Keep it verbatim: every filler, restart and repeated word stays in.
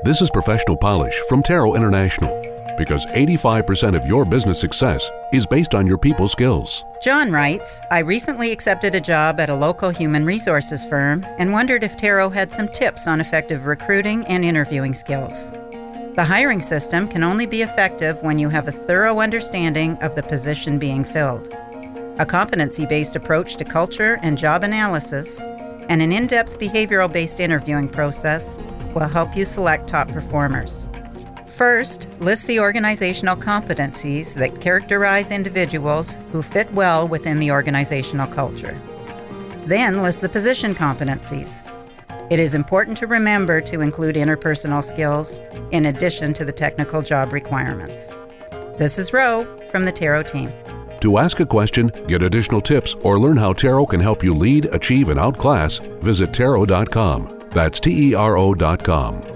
This is Professional Polish from Tarot International, because eighty-five percent of your business success is based on your people skills. John writes, I recently accepted a job at a local human resources firm and wondered if Tarot had some tips on effective recruiting and interviewing skills. The hiring system can only be effective when you have a thorough understanding of the position being filled. A competency-based approach to culture and job analysis and an in-depth behavioral-based interviewing process will help you select top performers. First, list the organizational competencies that characterize individuals who fit well within the organizational culture. Then list the position competencies. It is important to remember to include interpersonal skills in addition to the technical job requirements. This is Ro from the Tarot team. To ask a question, get additional tips, or learn how Tarot can help you lead, achieve, and outclass, visit tarot dot com. That's T E R O dot com.